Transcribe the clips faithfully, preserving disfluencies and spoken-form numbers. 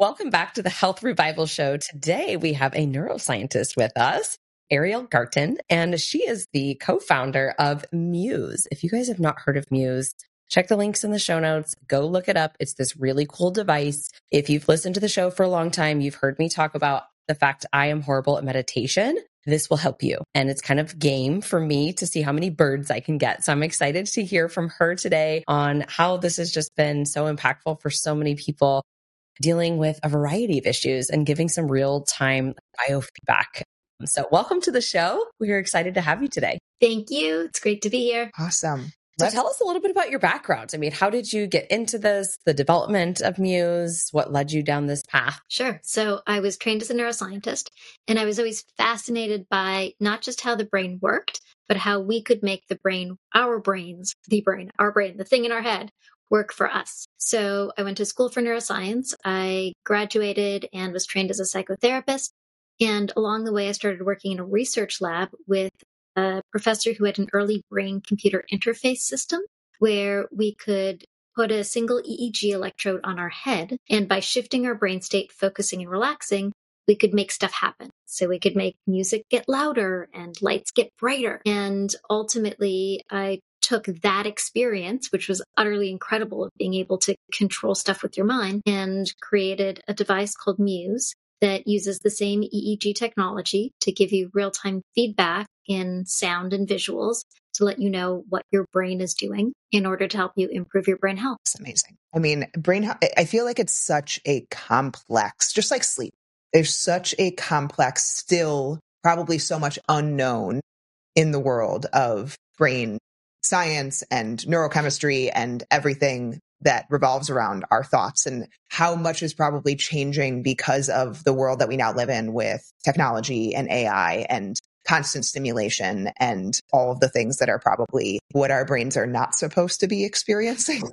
Welcome back to the Health Revival Show. Today we have a neuroscientist with us, Ariel Garten, and she is the co-founder of Muse. If you guys have not heard of Muse, check the links in the show notes. Go look it up. It's this really cool device. If you've listened to the show for a long time, you've heard me talk about the fact I am horrible at meditation. This will help you. And it's kind of game for me to see how many birds I can get. So I'm excited to hear from her today on how this has just been so impactful for so many people dealing with a variety of issues and giving some real-time biofeedback. So welcome to the show. We're excited to have you today. Thank you. It's great to be here. Awesome. So tell us a little bit about your background. I mean, how did you get into this, the development of Muse? What led you down this path? Sure. So I was trained as a neuroscientist, and I was always fascinated by not just how the brain worked, but how we could make the brain, our brains, the brain, our brain, the thing in our head, work for us. So I went to school for neuroscience. I graduated and was trained as a psychotherapist. And along the way, I started working in a research lab with a professor who had an early brain-computer interface system where we could put a single E E G electrode on our head. And by shifting our brain state, focusing and relaxing, we could make stuff happen. So we could make music get louder and lights get brighter. And ultimately, I took that experience, which was utterly incredible of being able to control stuff with your mind, and created a device called Muse that uses the same E E G technology to give you real-time feedback in sound and visuals to let you know what your brain is doing in order to help you improve your brain health. That's amazing. I mean, brain health, I feel like it's such a complex, just like sleep. There's such a complex, still probably so much unknown in the world of brain science and neurochemistry and everything that revolves around our thoughts, and how much is probably changing because of the world that we now live in with technology and A I and constant stimulation and all of the things that are probably what our brains are not supposed to be experiencing.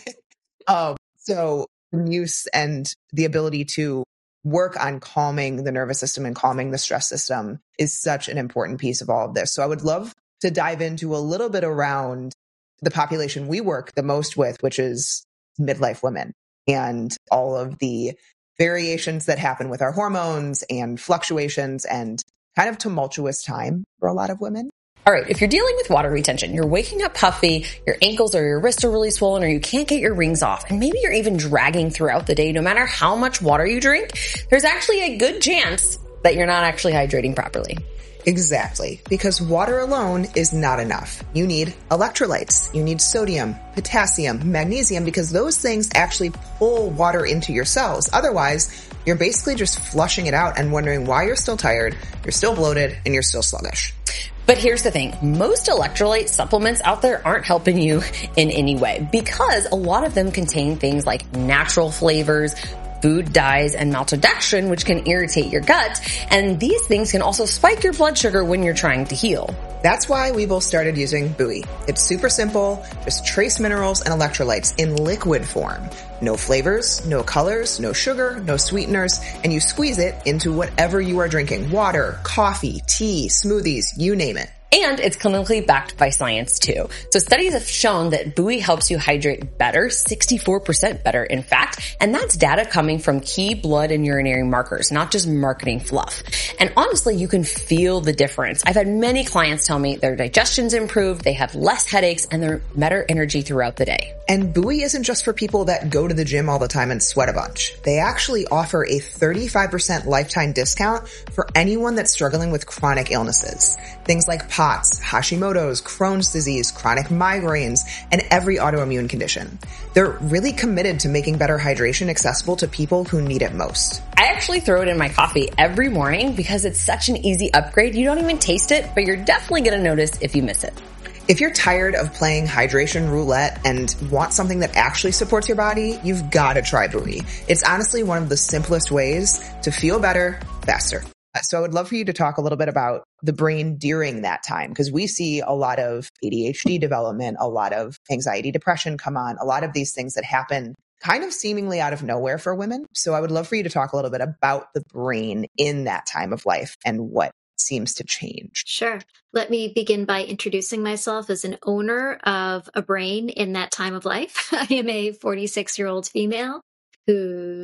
um, so use and the ability to work on calming the nervous system and calming the stress system is such an important piece of all of this. So I would love to dive into a little bit around the population we work the most with, which is midlife women, and all of the variations that happen with our hormones and fluctuations and kind of tumultuous time for a lot of women. All right, if you're dealing with water retention, you're waking up puffy, your ankles or your wrists are really swollen, or you can't get your rings off, and maybe you're even dragging throughout the day, no matter how much water you drink, there's actually a good chance that you're not actually hydrating properly. Exactly, because water alone is not enough. You need electrolytes, you need sodium, potassium, magnesium, because those things actually pull water into your cells. Otherwise, you're basically just flushing it out and wondering why you're still tired, you're still bloated, and you're still sluggish. But here's the thing, most electrolyte supplements out there aren't helping you in any way, because a lot of them contain things like natural flavors, food dyes, and maltodextrin, which can irritate your gut. And these things can also spike your blood sugar when you're trying to heal. That's why we both started using Buoy. It's super simple, just trace minerals and electrolytes in liquid form. No flavors, no colors, no sugar, no sweeteners, and you squeeze it into whatever you are drinking. Water, coffee, tea, smoothies, you name it. And it's clinically backed by science too. So studies have shown that Buoy helps you hydrate better, sixty-four percent better in fact, and that's data coming from key blood and urinary markers, not just marketing fluff. And honestly, you can feel the difference. I've had many clients tell me their digestion's improved, they have less headaches, and they're better energy throughout the day. And Buoy isn't just for people that go to the gym all the time and sweat a bunch. They actually offer a thirty-five percent lifetime discount for anyone that's struggling with chronic illnesses. Things like P O T S, Hashimoto's, Crohn's disease, chronic migraines, and every autoimmune condition. They're really committed to making better hydration accessible to people who need it most. I actually throw it in my coffee every morning because it's such an easy upgrade. You don't even taste it, but you're definitely going to notice if you miss it. If you're tired of playing hydration roulette and want something that actually supports your body, you've got to try Buoy. It's honestly one of the simplest ways to feel better faster. So I would love for you to talk a little bit about the brain during that time, because we see a lot of A D H D development, a lot of anxiety, depression come on, a lot of these things that happen kind of seemingly out of nowhere for women. So I would love for you to talk a little bit about the brain in that time of life and what seems to change. Sure. Let me begin by introducing myself as an owner of a brain in that time of life. I am a forty-six-year-old female whose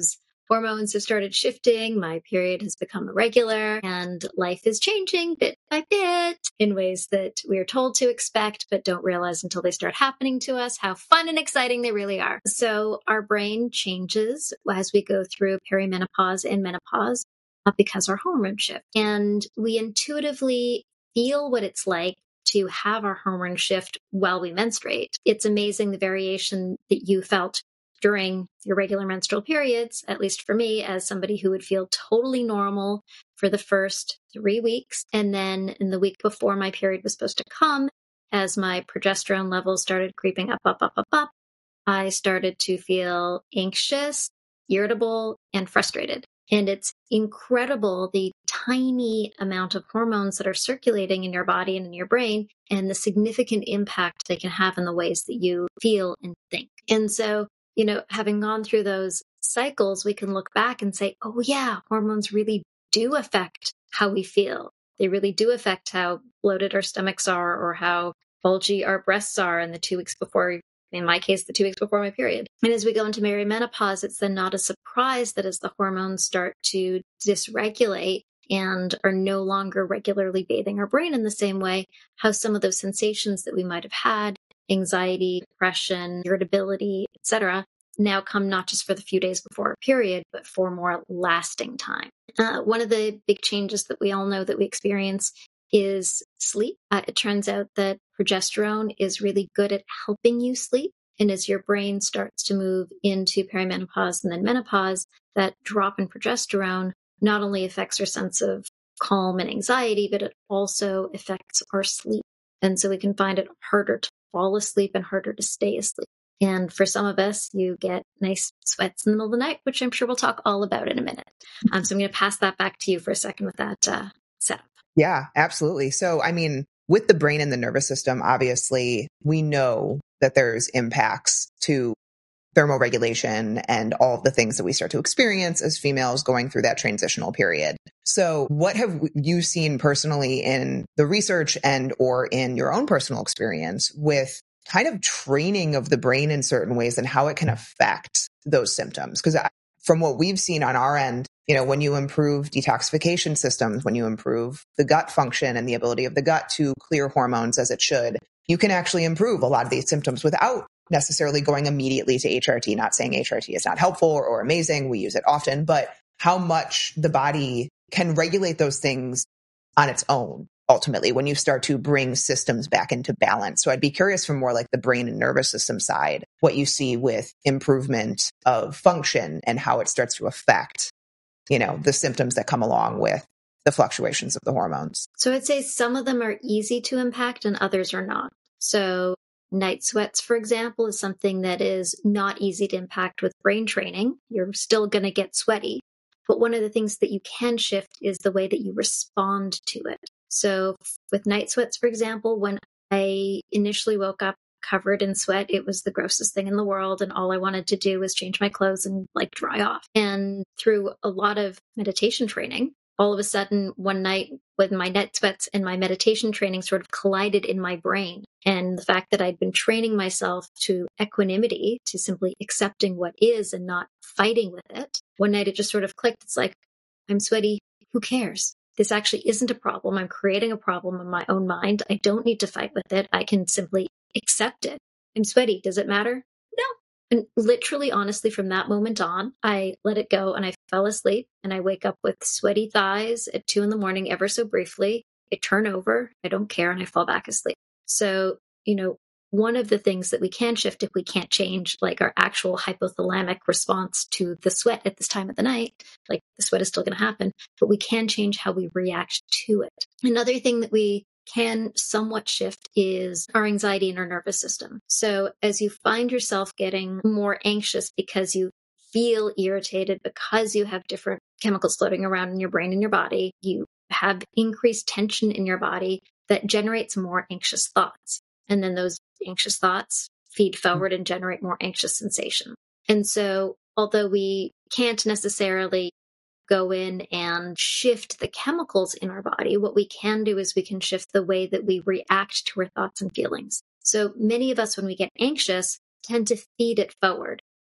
hormones have started shifting. My period has become irregular and life is changing bit by bit in ways that we are told to expect, but don't realize until they start happening to us how fun and exciting they really are. So our brain changes as we go through perimenopause and menopause uh, because our hormones shift. And we intuitively feel what it's like to have our hormone shift while we menstruate. It's amazing the variation that you felt during your regular menstrual periods, at least for me, as somebody who would feel totally normal for the first three weeks. And then in the week before my period was supposed to come, as my progesterone levels started creeping up, up, up, up, up, I started to feel anxious, irritable, and frustrated. And it's incredible the tiny amount of hormones that are circulating in your body and in your brain and the significant impact they can have in the ways that you feel and think. And so, you know, having gone through those cycles, we can look back and say, oh yeah, hormones really do affect how we feel. They really do affect how bloated our stomachs are or how bulgy our breasts are in the two weeks before, in my case, the two weeks before my period. And as we go into perimenopause, it's then not a surprise that as the hormones start to dysregulate and are no longer regularly bathing our brain in the same way, how some of those sensations that we might have had, anxiety, depression, irritability, et cetera, now come not just for the few days before our period, but for more lasting time. Uh, one of the big changes that we all know that we experience is sleep. Uh, it turns out that progesterone is really good at helping you sleep. And as your brain starts to move into perimenopause and then menopause, that drop in progesterone not only affects our sense of calm and anxiety, but it also affects our sleep. And so we can find it harder to fall asleep and harder to stay asleep. And for some of us, you get nice sweats in the middle of the night, which I'm sure we'll talk all about in a minute. Um, so I'm going to pass that back to you for a second with that uh, setup. Yeah, absolutely. So, I mean, with the brain and the nervous system, obviously, we know that there's impacts to thermoregulation and all of the things that we start to experience as females going through that transitional period. So what have you seen personally in the research and or in your own personal experience with kind of training of the brain in certain ways and how it can affect those symptoms? Because from what we've seen on our end, you know, when you improve detoxification systems, when you improve the gut function and the ability of the gut to clear hormones as it should, you can actually improve a lot of these symptoms without necessarily going immediately to H R T. Not saying H R T is not helpful or, or amazing. We use it often, but how much the body can regulate those things on its own, ultimately, when you start to bring systems back into balance. So I'd be curious from more like the brain and nervous system side, what you see with improvement of function and how it starts to affect, you know, the symptoms that come along with the fluctuations of the hormones. So I'd say some of them are easy to impact and others are not. So night sweats, for example, is something that is not easy to impact with brain training. You're still going to get sweaty. But one of the things that you can shift is the way that you respond to it. So with night sweats, for example, when I initially woke up covered in sweat, it was the grossest thing in the world. And all I wanted to do was change my clothes and like dry off. And through a lot of meditation training, all of a sudden one night when my night sweats and my meditation training sort of collided in my brain. And the fact that I'd been training myself to equanimity, to simply accepting what is and not fighting with it. One night it just sort of clicked. It's like, I'm sweaty. Who cares? This actually isn't a problem. I'm creating a problem in my own mind. I don't need to fight with it. I can simply accept it. I'm sweaty. Does it matter? No. And literally, honestly, from that moment on, I let it go and I fell asleep and I wake up with sweaty thighs at two in the morning, ever so briefly. I turn over. I don't care. And I fall back asleep. So, you know, one of the things that we can shift if we can't change like our actual hypothalamic response to the sweat at this time of the night, like the sweat is still going to happen, but we can change how we react to it. Another thing that we can somewhat shift is our anxiety and our nervous system. So as you find yourself getting more anxious because you feel irritated, because you have different chemicals floating around in your brain and your body, you have increased tension in your body that generates more anxious thoughts. And then those anxious thoughts feed forward and generate more anxious sensation. And so although we can't necessarily go in and shift the chemicals in our body, what we can do is we can shift the way that we react to our thoughts and feelings. So many of us, when we get anxious, tend to feed it forward.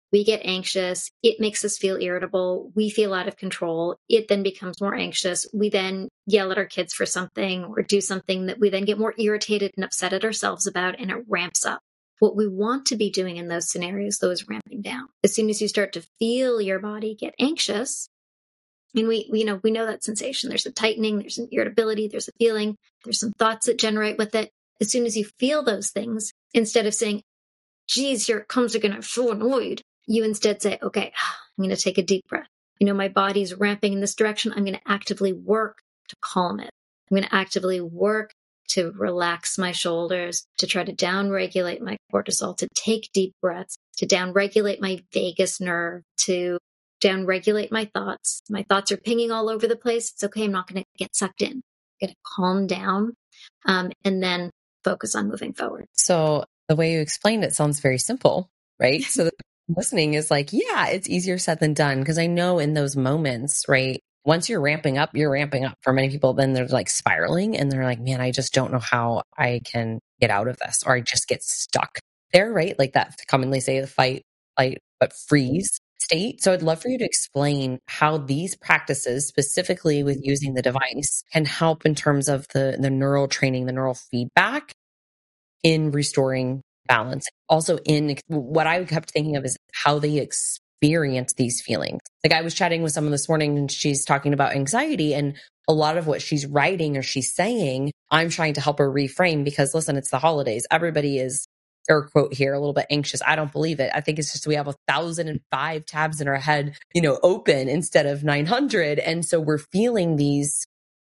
We get anxious. It makes us feel irritable. We feel out of control. It then becomes more anxious. We then yell at our kids for something or do something that we then get more irritated and upset at ourselves about, and it ramps up. What we want to be doing in those scenarios, though, is ramping down. As soon as you start to feel your body get anxious, and we, we, you know, we know that sensation. There's a tightening, there's an irritability, there's a feeling, there's some thoughts that generate with it. As soon as you feel those things, instead of saying, geez, here it comes again, I'm so annoyed, you instead say, okay, I'm going to take a deep breath. You know, my body's ramping in this direction. I'm going to actively work to calm it. I'm going to actively work to relax my shoulders, to try to downregulate my cortisol, to take deep breaths, to downregulate my vagus nerve, to downregulate my thoughts. My thoughts are pinging all over the place. It's okay. I'm not going to get sucked in. I'm going to calm down um, and then focus on moving forward. So the way you explained it sounds very simple, right? So the listening is like, yeah, it's easier said than done. Because I know in those moments, right, once you're ramping up, you're ramping up. For many people, then they're like spiraling and they're like, man, I just don't know how I can get out of this, or I just get stuck there, right? Like that commonly say the fight, fight, but freeze state. So I'd love for you to explain how these practices, specifically with using the device, can help in terms of the, the neural training, the neural feedback in restoring balance. Also in what I kept thinking of is how they experience these feelings. Like I was chatting with someone this morning and she's talking about anxiety, and a lot of what she's writing or she's saying, I'm trying to help her reframe because listen, it's the holidays. Everybody is, air quote here, a little bit anxious. I don't believe it. I think it's just we have a thousand and five tabs in our head, you know, open instead of nine hundred. And so we're feeling these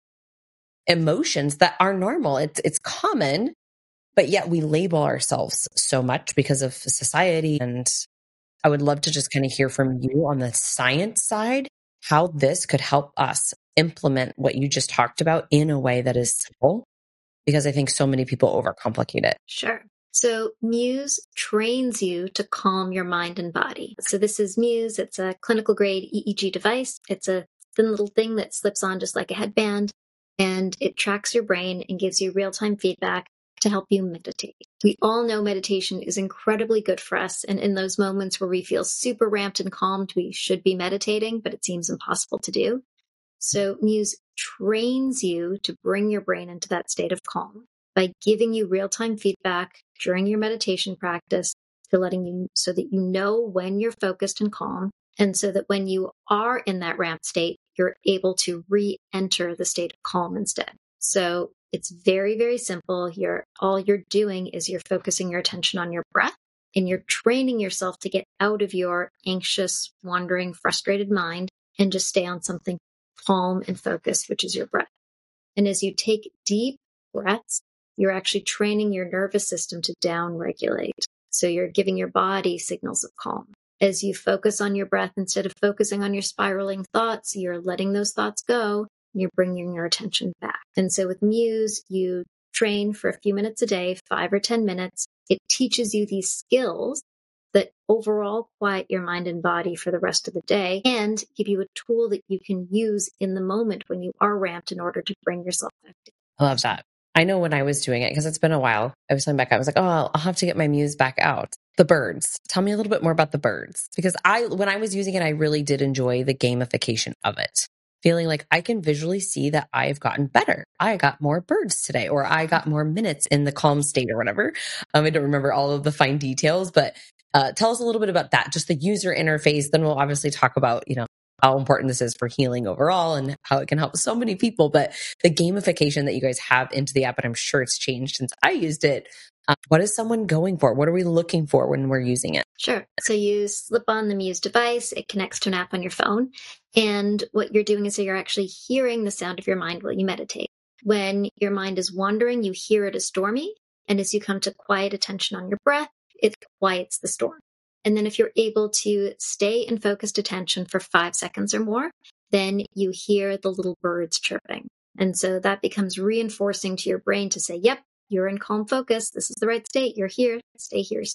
emotions that are normal. It's, it's common. But yet we label ourselves so much because of society. And I would love to just kind of hear from you on the science side, how this could help us implement what you just talked about in a way that is simple, because I think so many people overcomplicate it. Sure. So Muse trains you to calm your mind and body. So this is Muse. It's a clinical grade E E G device. It's a thin little thing that slips on just like a headband, and it tracks your brain and gives you real-time feedback to help you meditate. We all know meditation is incredibly good for us. And in those moments where we feel super ramped and calmed, we should be meditating, but it seems impossible to do. So Muse trains you to bring your brain into that state of calm by giving you real-time feedback during your meditation practice, to letting you so that you know when you're focused and calm. And so that when you are in that ramped state, you're able to re-enter the state of calm instead. So it's very, very simple. You're, all you're doing is you're focusing your attention on your breath, and you're training yourself to get out of your anxious, wandering, frustrated mind and just stay on something calm and focused, which is your breath. And as you take deep breaths, you're actually training your nervous system to downregulate. So you're giving your body signals of calm. As you focus on your breath, instead of focusing on your spiraling thoughts, you're letting those thoughts go. You're bringing your attention back. And so with Muse, you train for a few minutes a day, five or ten minutes. It teaches you these skills that overall quiet your mind and body for the rest of the day and give you a tool that you can use in the moment when you are ramped in order to bring yourself back down. I love that. I know when I was doing it, because it's been a while, I was coming back, I was like, oh, I'll, I'll have to get my Muse back out. The birds. Tell me a little bit more about the birds. Because I, when I was using it, I really did enjoy the gamification of it. Feeling like I can visually see that I've gotten better. I got more birds today, or I got more minutes in the calm state or whatever. Um, I don't remember all of the fine details, but uh, tell us a little bit about that, just the user interface. Then we'll obviously talk about, you know, how important this is for healing overall and how it can help so many people. But the gamification that you guys have into the app, and I'm sure it's changed since I used it. Um, what is someone going for? What are we looking for when we're using it? Sure. So you slip on the Muse device. It connects to an app on your phone. And what you're doing is so you're actually hearing the sound of your mind while you meditate. When your mind is wandering, you hear it as stormy. And as you come to quiet attention on your breath, it quiets the storm. And then if you're able to stay in focused attention for five seconds or more, then you hear the little birds chirping. And so that becomes reinforcing to your brain to say, yep, you're in calm focus. This is the right state. You're here. Stay here. Stay here.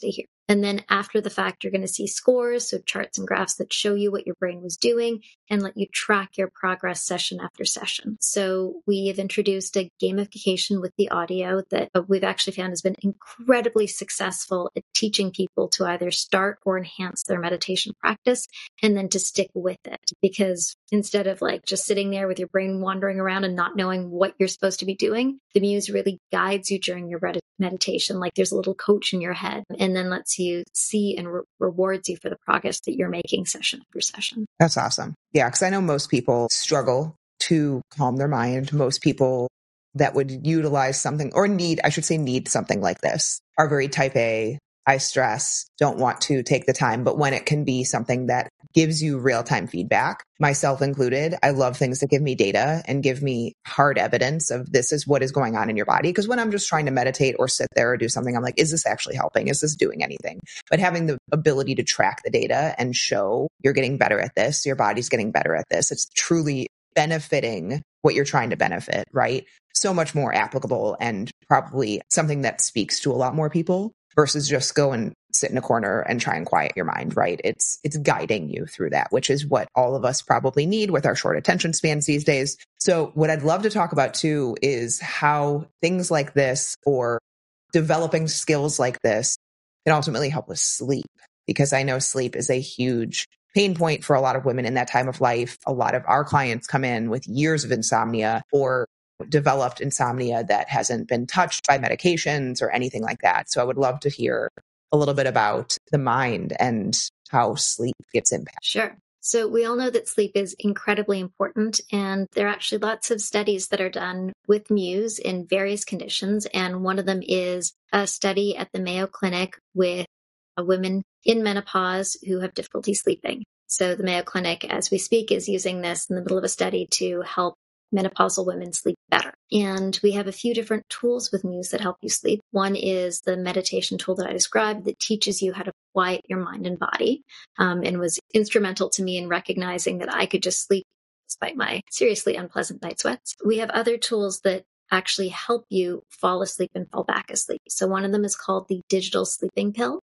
And then after the fact, you're going to see scores, so charts and graphs that show you what your brain was doing and let you track your progress session after session. So we have introduced a gamification with the audio that we've actually found has been incredibly successful at teaching people to either start or enhance their meditation practice and then to stick with it. Because instead of like just sitting there with your brain wandering around and not knowing what you're supposed to be doing, the Muse really guides you during your meditation. Like there's a little coach in your head and then lets you see and re- rewards you for the progress that you're making session after session. That's awesome. Yeah, because I know most people struggle to calm their mind. Most people that would utilize something or need, I should say need something like this are very type A, high stress, don't want to take the time. But when it can be something that gives you real-time feedback, myself included, I love things that give me data and give me hard evidence of this is what is going on in your body. Because when I'm just trying to meditate or sit there or do something, I'm like, is this actually helping? Is this doing anything? But having the ability to track the data and show you're getting better at this, your body's getting better at this, it's truly benefiting what you're trying to benefit, right? So much more applicable and probably something that speaks to a lot more people versus just go and sit in a corner and try and quiet your mind, right? It's it's guiding you through that, which is what all of us probably need with our short attention spans these days. So what I'd love to talk about too is how things like this or developing skills like this can ultimately help with sleep, because I know sleep is a huge pain point for a lot of women in that time of life. A lot of our clients come in with years of insomnia or developed insomnia that hasn't been touched by medications or anything like that. So I would love to hear a little bit about the mind and how sleep gets impacted. Sure. So we all know that sleep is incredibly important, and there are actually lots of studies that are done with Muse in various conditions. And one of them is a study at the Mayo Clinic with women in menopause who have difficulty sleeping. So the Mayo Clinic, as we speak, is using this in the middle of a study to help menopausal women sleep better. And we have a few different tools with Muse that help you sleep. One is the meditation tool that I described that teaches you how to quiet your mind and body, um, and was instrumental to me in recognizing that I could just sleep despite my seriously unpleasant night sweats. We have other tools that actually help you fall asleep and fall back asleep. So one of them is called the digital sleeping pill.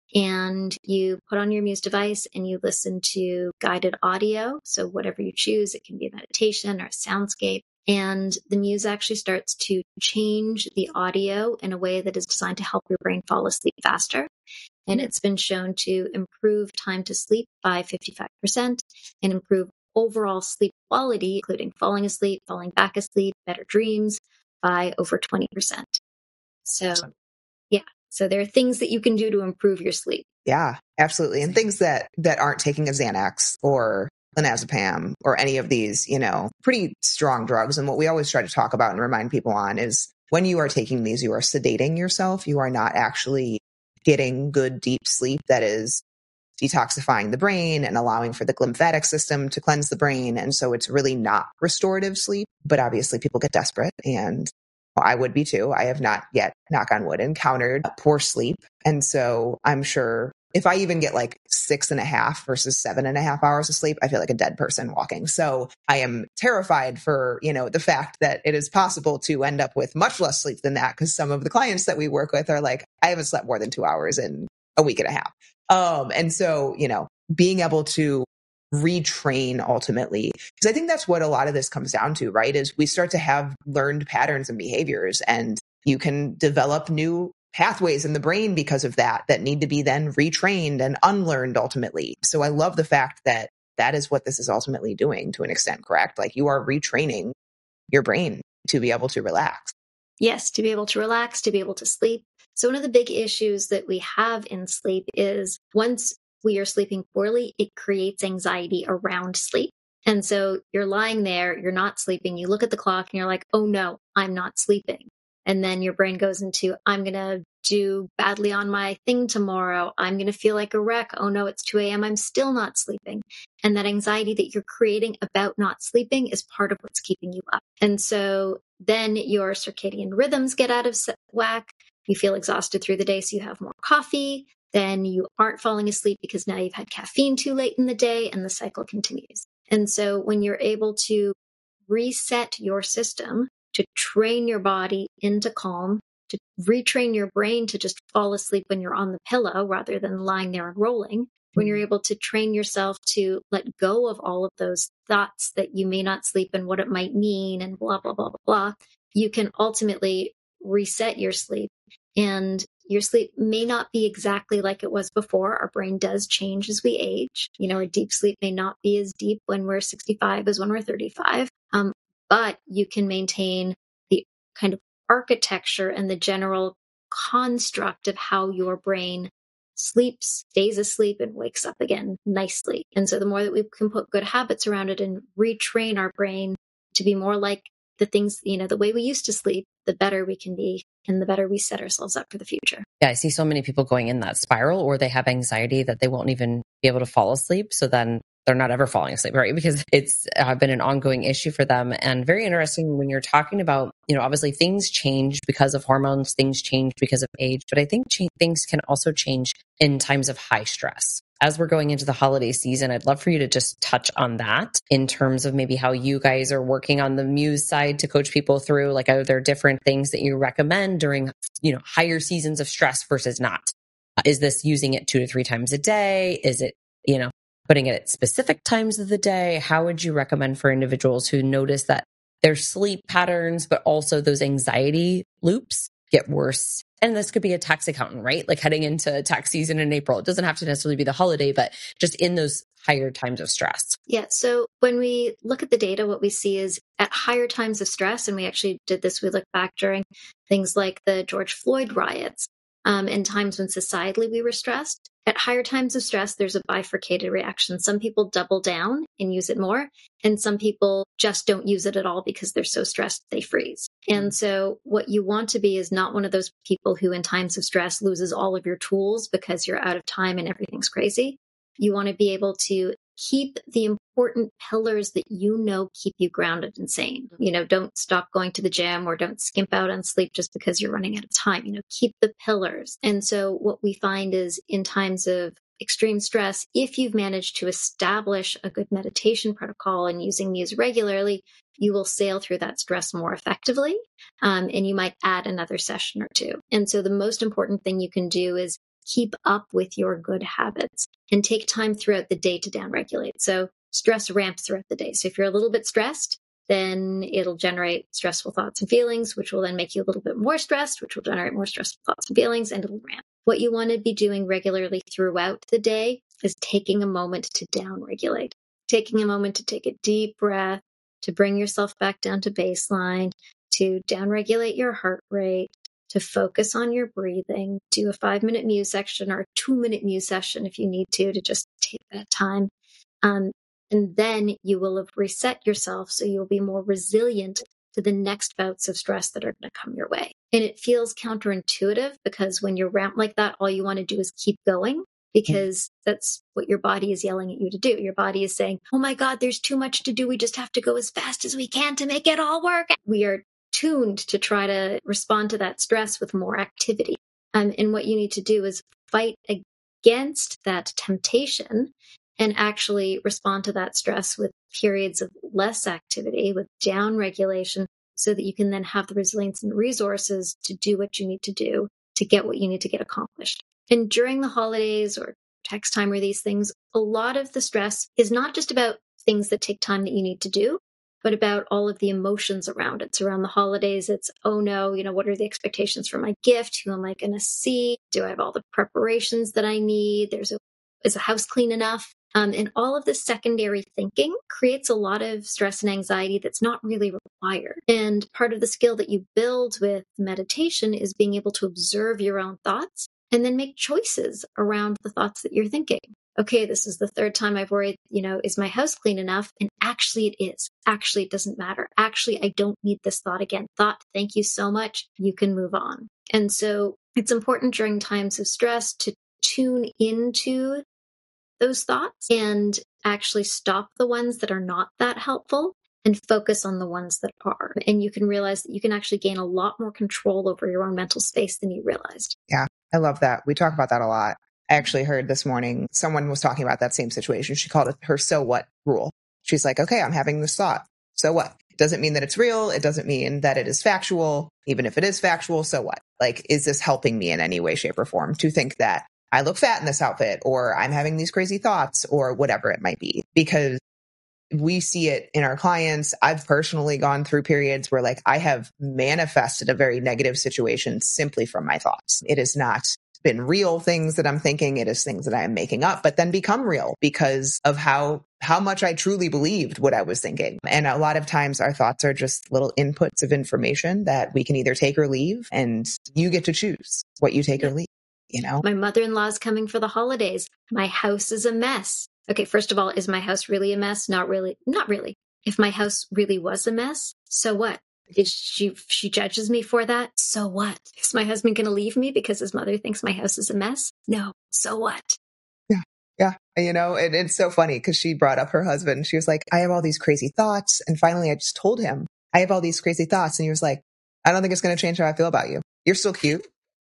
And you put on your Muse device and you listen to guided audio. So whatever you choose, it can be a meditation or a soundscape. And the Muse actually starts to change the audio in a way that is designed to help your brain fall asleep faster. And it's been shown to improve time to sleep by fifty-five percent and improve overall sleep quality, including falling asleep, falling back asleep, better dreams, by over twenty percent. So, awesome. Yeah. So there are things that you can do to improve your sleep. Yeah, absolutely. And things that, that aren't taking a Xanax or clonazepam or any of these, you know, pretty strong drugs. And what we always try to talk about and remind people on is when you are taking these, you are sedating yourself. You are not actually getting good, deep sleep that is detoxifying the brain and allowing for the lymphatic system to cleanse the brain. And so it's really not restorative sleep. But obviously people get desperate, and well, I would be too. I have not yet, knock on wood, encountered poor sleep. And so I'm sure if I even get like six and a half versus seven and a half hours of sleep, I feel like a dead person walking. So I am terrified for, you know, the fact that it is possible to end up with much less sleep than that. Because some of the clients that we work with are like, I haven't slept more than two hours in a week and a half. Um, and so, you know, being able to retrain ultimately, because I think that's what a lot of this comes down to, right? Is we start to have learned patterns and behaviors, and you can develop new pathways in the brain because of that, that need to be then retrained and unlearned ultimately. So I love the fact that that is what this is ultimately doing to an extent, correct? Like you are retraining your brain to be able to relax. Yes, to be able to relax, to be able to sleep. So one of the big issues that we have in sleep is once we are sleeping poorly, it creates anxiety around sleep. And so you're lying there, you're not sleeping, you look at the clock and you're like, oh no, I'm not sleeping. And then your brain goes into, I'm going to do badly on my thing tomorrow. I'm going to feel like a wreck. Oh no, it's two a.m. I'm still not sleeping. And that anxiety that you're creating about not sleeping is part of what's keeping you up. And so then your circadian rhythms get out of whack. You feel exhausted through the day, so you have more coffee. Then you aren't falling asleep because now you've had caffeine too late in the day, and the cycle continues. And so when you're able to reset your system to train your body into calm, to retrain your brain to just fall asleep when you're on the pillow rather than lying there and rolling, when you're able to train yourself to let go of all of those thoughts that you may not sleep and what it might mean and blah, blah, blah, blah, blah, you can ultimately reset your sleep. And your sleep may not be exactly like it was before. Our brain does change as we age. You know, our deep sleep may not be as deep when we're sixty-five as when we're thirty-five. Um, but you can maintain the kind of architecture and the general construct of how your brain sleeps, stays asleep, and wakes up again nicely. And so the more that we can put good habits around it and retrain our brain to be more like the things, you know, the way we used to sleep, the better we can be and the better we set ourselves up for the future. Yeah, I see so many people going in that spiral, or they have anxiety that they won't even be able to fall asleep. So then they're not ever falling asleep, right? Because it's uh, been an ongoing issue for them. And very interesting when you're talking about, you know, obviously things change because of hormones, things change because of age, but I think ch- things can also change in times of high stress. As we're going into the holiday season, I'd love for you to just touch on that in terms of maybe how you guys are working on the Muse side to coach people through. Like, are there different things that you recommend during, you know, higher seasons of stress versus not? Uh, is this using it two to three times a day? Is it, you know, putting it at specific times of the day? How would you recommend for individuals who notice that their sleep patterns, but also those anxiety loops get worse? And this could be a tax accountant, right? Like heading into tax season in April. It doesn't have to necessarily be the holiday, but just in those higher times of stress. Yeah. So when we look at the data, what we see is at higher times of stress, and we actually did this, we looked back during things like the George Floyd riots, um, and times when societally we were stressed. At higher times of stress, there's a bifurcated reaction. Some people double down and use it more, and some people just don't use it at all because they're so stressed they freeze. And so what you want to be is not one of those people who in times of stress loses all of your tools because you're out of time and everything's crazy. You want to be able to keep the important pillars that you know keep you grounded and sane. You know, don't stop going to the gym or don't skimp out on sleep just because you're running out of time. You know, keep the pillars. And so what we find is in times of extreme stress, if you've managed to establish a good meditation protocol and using Muse regularly, you will sail through that stress more effectively. Um, and you might add another session or two. And so the most important thing you can do is keep up with your good habits and take time throughout the day to downregulate. So stress ramps throughout the day. So if you're a little bit stressed, then it'll generate stressful thoughts and feelings, which will then make you a little bit more stressed, which will generate more stressful thoughts and feelings, and it'll ramp. What you want to be doing regularly throughout the day is taking a moment to downregulate, taking a moment to take a deep breath, to bring yourself back down to baseline, to downregulate your heart rate, to focus on your breathing, do a five minute Muse section or a two minute Muse session if you need to, to just take that time. Um, and then you will have reset yourself so you'll be more resilient to the next bouts of stress that are going to come your way. And it feels counterintuitive because when you're ramped like that, all you want to do is keep going because that's what your body is yelling at you to do. Your body is saying, oh my God, there's too much to do. We just have to go as fast as we can to make it all work. We are tuned to try to respond to that stress with more activity. Um, and what you need to do is fight against that temptation and actually respond to that stress with periods of less activity, with down regulation, so that you can then have the resilience and resources to do what you need to do to get what you need to get accomplished. And during the holidays or tax time or these things, a lot of the stress is not just about things that take time that you need to do, but about all of the emotions around it. So around the holidays, it's, oh no, you know, what are the expectations for my gift? Who am I going to see? Do I have all the preparations that I need? There's a, is the house clean enough? Um, and all of this secondary thinking creates a lot of stress and anxiety that's not really required. And part of the skill that you build with meditation is being able to observe your own thoughts and then make choices around the thoughts that you're thinking. Okay, this is the third time I've worried, you know, is my house clean enough? And actually it is. Actually, it doesn't matter. Actually, I don't need this thought again. Thought, thank you so much. You can move on. And so it's important during times of stress to tune into those thoughts and actually stop the ones that are not that helpful and focus on the ones that are. And you can realize that you can actually gain a lot more control over your own mental space than you realized. Yeah, I love that. We talk about that a lot. I actually heard this morning, someone was talking about that same situation. She called it her so what rule. She's like, okay, I'm having this thought. So what? It doesn't mean that it's real. It doesn't mean that it is factual. Even if it is factual, so what? Like, is this helping me in any way, shape, or form to think that I look fat in this outfit, or I'm having these crazy thoughts, or whatever it might be? Because we see it in our clients. I've personally gone through periods where like I have manifested a very negative situation simply from my thoughts. It has not been real things that I'm thinking. It is things that I am making up, but then become real because of how, how much I truly believed what I was thinking. And a lot of times our thoughts are just little inputs of information that we can either take or leave. And you get to choose what you take Yeah. or leave, you know? My mother-in-law's coming for the holidays. My house is a mess. Okay, first of all, is my house really a mess? Not really. Not really. If my house really was a mess, so what? Did she she judges me for that? So what? Is my husband going to leave me because his mother thinks my house is a mess? No. So what? Yeah. Yeah. You know, and it's so funny because she brought up her husband. She was like, I have all these crazy thoughts. And finally, I just told him, I have all these crazy thoughts. And he was like, I don't think it's going to change how I feel about you. You're still cute.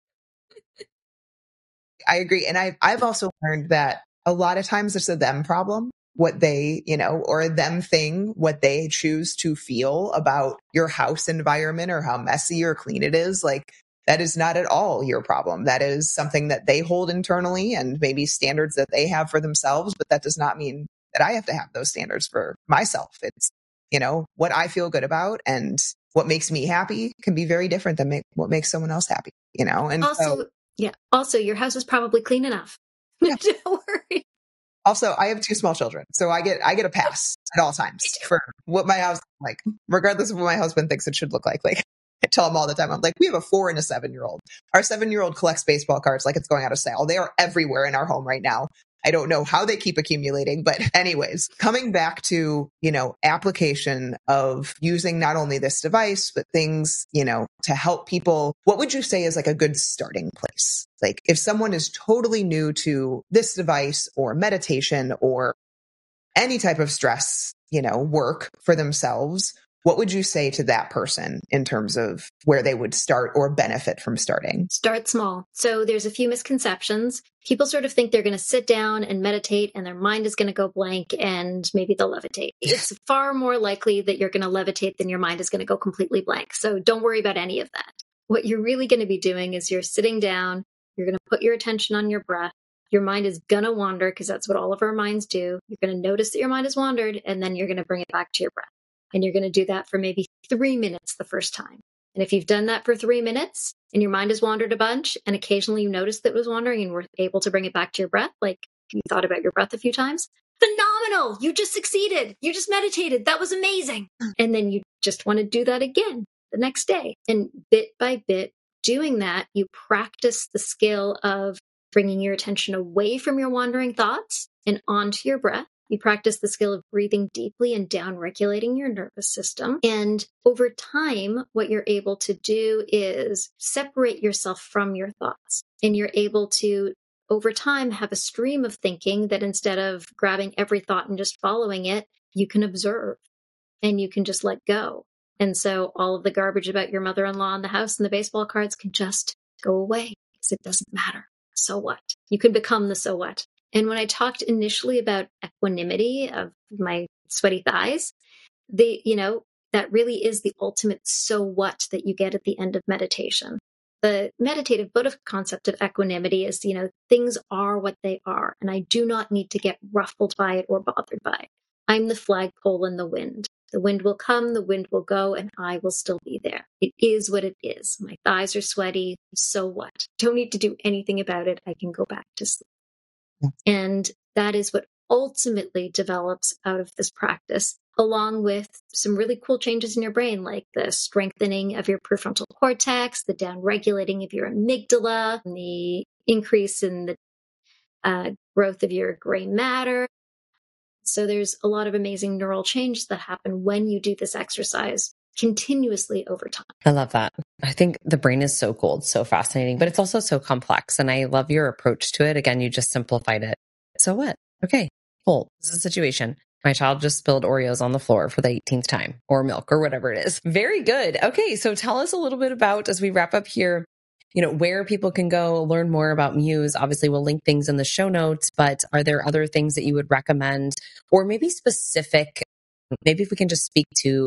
I agree. And I, I've also learned that a lot of times it's a them problem, what they, you know, or a them thing, what they choose to feel about your house environment or how messy or clean it is. Like, that is not at all your problem. That is something that they hold internally and maybe standards that they have for themselves. But that does not mean that I have to have those standards for myself. It's, you know, what I feel good about and what makes me happy can be very different than make, what makes someone else happy, you know? And Also, so, yeah. Also, your house is probably clean enough. Yeah. Don't worry. Also, I have two small children, so I get I get a pass at all times for what my house like, regardless of what my husband thinks it should look like. Like, I tell him all the time, I'm like, we have a four and a seven year old. Our seven year old collects baseball cards like it's going out of style. They are everywhere in our home right now. I don't know how they keep accumulating, but anyways, coming back to, you know, application of using not only this device, but things, you know, to help people. What would you say is like a good starting place? Like if someone is totally new to this device or meditation or any type of stress, you know, work for themselves, what would you say to that person in terms of where they would start or benefit from starting? Start small. So there's a few misconceptions. People sort of think they're going to sit down and meditate and their mind is going to go blank and maybe they'll levitate. It's far more likely that you're going to levitate than your mind is going to go completely blank. So don't worry about any of that. What you're really going to be doing is you're sitting down, you're going to put your attention on your breath. Your mind is going to wander because that's what all of our minds do. You're going to notice that your mind has wandered and then you're going to bring it back to your breath. And you're going to do that for maybe three minutes the first time. And if you've done that for three minutes and your mind has wandered a bunch and occasionally you noticed that it was wandering and were able to bring it back to your breath, like you thought about your breath a few times, phenomenal. You just succeeded. You just meditated. That was amazing. And then you just want to do that again the next day. And bit by bit, doing that, you practice the skill of bringing your attention away from your wandering thoughts and onto your breath. You practice the skill of breathing deeply and down regulating your nervous system. And over time, what you're able to do is separate yourself from your thoughts. And you're able to, over time, have a stream of thinking that instead of grabbing every thought and just following it, you can observe and you can just let go. And so all of the garbage about your mother-in-law and the house and the baseball cards can just go away because it doesn't matter. So what? You can become the so what. And when I talked initially about equanimity of my sweaty thighs, they, you know, that really is the ultimate so what that you get at the end of meditation. The meditative Buddha concept of equanimity is, you know, things are what they are, and I do not need to get ruffled by it or bothered by it. I'm the flagpole in the wind. The wind will come, the wind will go, and I will still be there. It is what it is. My thighs are sweaty. So what? Don't need to do anything about it. I can go back to sleep. And that is what ultimately develops out of this practice, along with some really cool changes in your brain, like the strengthening of your prefrontal cortex, the down-regulating of your amygdala, and the increase in the uh, growth of your gray matter. So there's a lot of amazing neural change that happen when you do this exercise continuously over time. I love that. I think the brain is so cool. It's so fascinating, but it's also so complex. And I love your approach to it. Again, you just simplified it. So what? Okay, cool. This is a situation. My child just spilled Oreos on the floor for the eighteenth time, or milk, or whatever it is. Very good. Okay, so tell us a little bit about, as we wrap up here, you know, where people can go learn more about Muse. Obviously, we'll link things in the show notes, but are there other things that you would recommend, or maybe specific, maybe if we can just speak to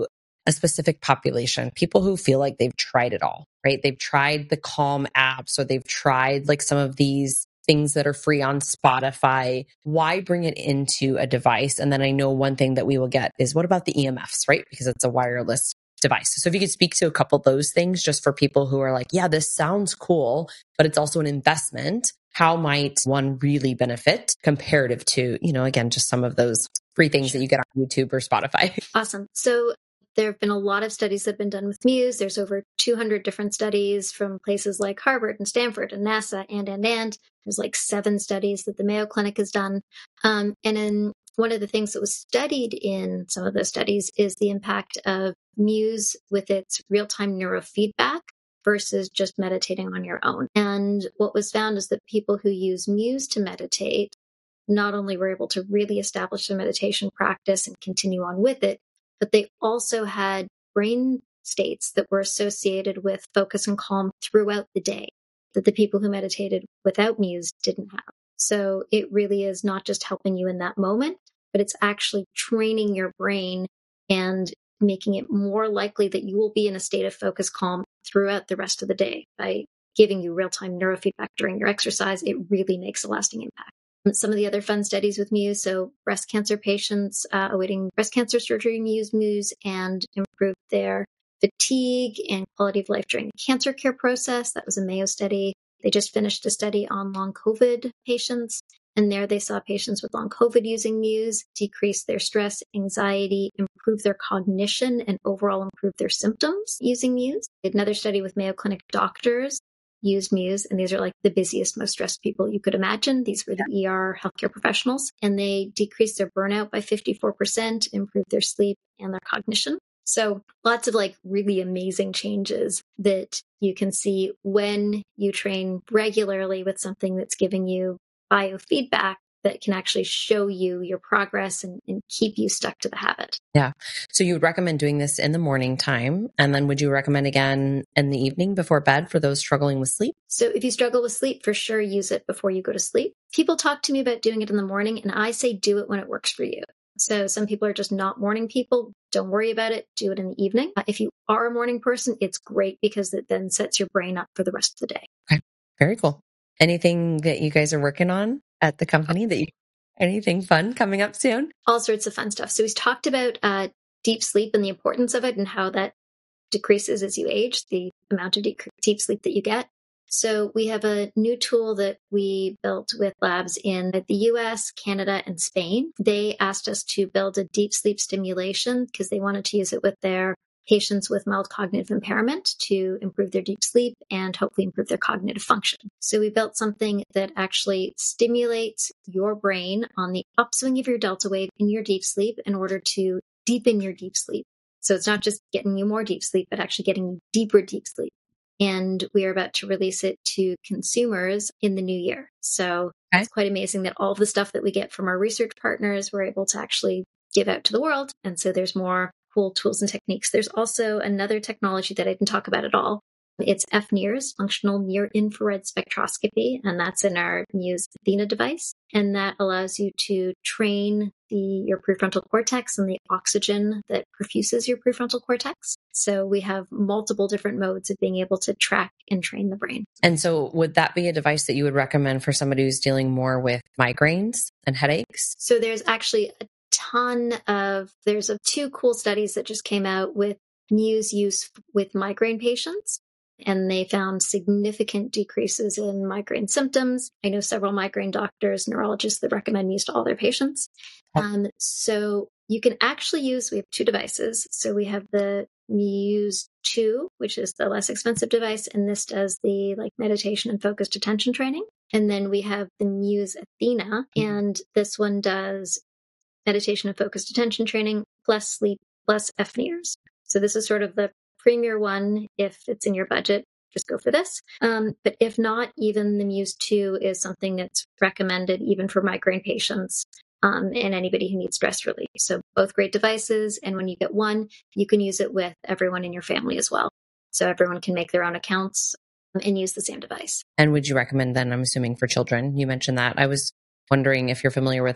a specific population, people who feel like they've tried it all, right? They've tried the Calm apps, or they've tried like some of these things that are free on Spotify. Why bring it into a device? And then I know one thing that we will get is, what about the E M Fs, right? Because it's a wireless device. So if you could speak to a couple of those things just for people who are like, yeah, this sounds cool, but it's also an investment. How might one really benefit comparative to, you know, again, just some of those free things that you get on YouTube or Spotify? Awesome. So there have been a lot of studies that have been done with Muse. There's over two hundred different studies from places like Harvard and Stanford and NASA and, and, and. There's like seven studies that the Mayo Clinic has done. Um, and then one of the things that was studied in some of those studies is the impact of Muse with its real-time neurofeedback versus just meditating on your own. And what was found is that people who use Muse to meditate not only were able to really establish their meditation practice and continue on with it, but they also had brain states that were associated with focus and calm throughout the day that the people who meditated without Muse didn't have. So it really is not just helping you in that moment, but it's actually training your brain and making it more likely that you will be in a state of focus calm throughout the rest of the day. By giving you real-time neurofeedback during your exercise, it really makes a lasting impact. Some of the other fun studies with Muse, so breast cancer patients uh, awaiting breast cancer surgery used Muse and improved their fatigue and quality of life during the cancer care process. That was a Mayo study. They just finished a study on long COVID patients, and there they saw patients with long COVID using Muse decrease their stress, anxiety, improve their cognition, and overall improve their symptoms using Muse. They did another study with Mayo Clinic doctors use Muse, and these are like the busiest, most stressed people you could imagine. These were the E R healthcare professionals, and they decreased their burnout by fifty-four percent, improved their sleep and their cognition. So lots of like really amazing changes that you can see when you train regularly with something that's giving you biofeedback that can actually show you your progress and, and keep you stuck to the habit. Yeah. So you would recommend doing this in the morning time. And then would you recommend again in the evening before bed for those struggling with sleep? So if you struggle with sleep, for sure, use it before you go to sleep. People talk to me about doing it in the morning, and I say do it when it works for you. So some people are just not morning people. Don't worry about it. Do it in the evening. Uh, if you are a morning person, it's great because it then sets your brain up for the rest of the day. Okay. Very cool. Anything that you guys are working on at the company that you, anything fun coming up soon? All sorts of fun stuff. So we've talked about uh, deep sleep and the importance of it and how that decreases as you age, the amount of deep, deep sleep that you get. So we have a new tool that we built with labs in the U S, Canada, and Spain. They asked us to build a deep sleep stimulation because they wanted to use it with their patients with mild cognitive impairment to improve their deep sleep and hopefully improve their cognitive function. So we built something that actually stimulates your brain on the upswing of your delta wave in your deep sleep in order to deepen your deep sleep. So it's not just getting you more deep sleep, but actually getting you deeper deep sleep. And we are about to release it to consumers in the new year. So okay. It's quite amazing that all of the stuff that we get from our research partners, we're able to actually give out to the world. And so there's more cool tools and techniques. There's also another technology that I didn't talk about at all. It's F NIRS, Functional Near Infrared Spectroscopy, and that's in our Muse Athena device. And that allows you to train the your prefrontal cortex and the oxygen that perfuses your prefrontal cortex. So we have multiple different modes of being able to track and train the brain. And so would that be a device that you would recommend for somebody who's dealing more with migraines and headaches? So there's actually a ton of, there's a, two cool studies that just came out with Muse use with migraine patients. And they found significant decreases in migraine symptoms. I know several migraine doctors, neurologists that recommend Muse to all their patients. Um, so you can actually use, we have two devices. So we have the Muse two, which is the less expensive device. And this does the like meditation and focused attention training. And then we have the Muse Athena. And this one does meditation and focused attention training plus sleep plus F NIRS. So this is sort of the premier one. If it's in your budget, just go for this. Um, but if not, even the Muse two is something that's recommended even for migraine patients um, and anybody who needs stress relief. So both great devices. And when you get one, you can use it with everyone in your family as well. So everyone can make their own accounts and use the same device. And would you recommend then, I'm assuming for children, you mentioned that. I was wondering if you're familiar with like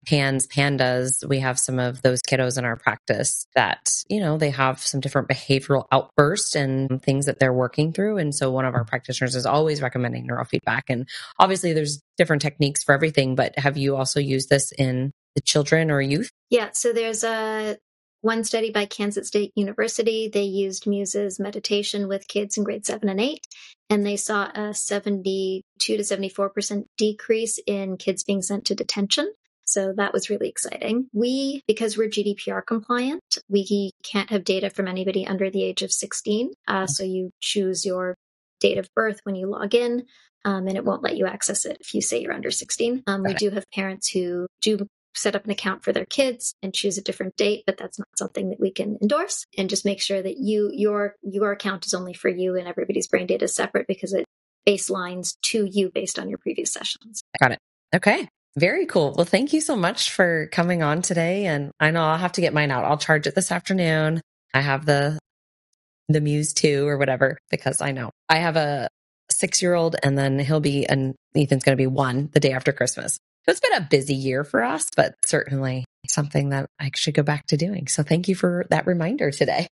Pans, Pandas, we have some of those kiddos in our practice that, you know, they have some different behavioral outbursts and things that they're working through. And so one of our practitioners is always recommending neurofeedback. And obviously there's different techniques for everything, but have you also used this in the children or youth? Yeah. So there's a one study by Kansas State University. They used Muse's meditation with kids in grade seven and eight, and they saw a seventy-two to seventy-four percent decrease in kids being sent to detention. So that was really exciting. We, because we're G D P R compliant, we can't have data from anybody under the age of sixteen. Uh, so you choose your date of birth when you log in, um, and it won't let you access it if you say you're under sixteen. Um, we do have parents who do set up an account for their kids and choose a different date, but that's not something that we can endorse. And just make sure that you your your account is only for you and everybody's brain data is separate because it baselines to you based on your previous sessions. Got it. Okay. Very cool. Well, thank you so much for coming on today. And I know I'll have to get mine out. I'll charge it this afternoon. I have the the Muse two or whatever, because I know I have a six-year-old and then he'll be, and Ethan's going to be one the day after Christmas. So it's been a busy year for us, but certainly something that I should go back to doing. So thank you for that reminder today.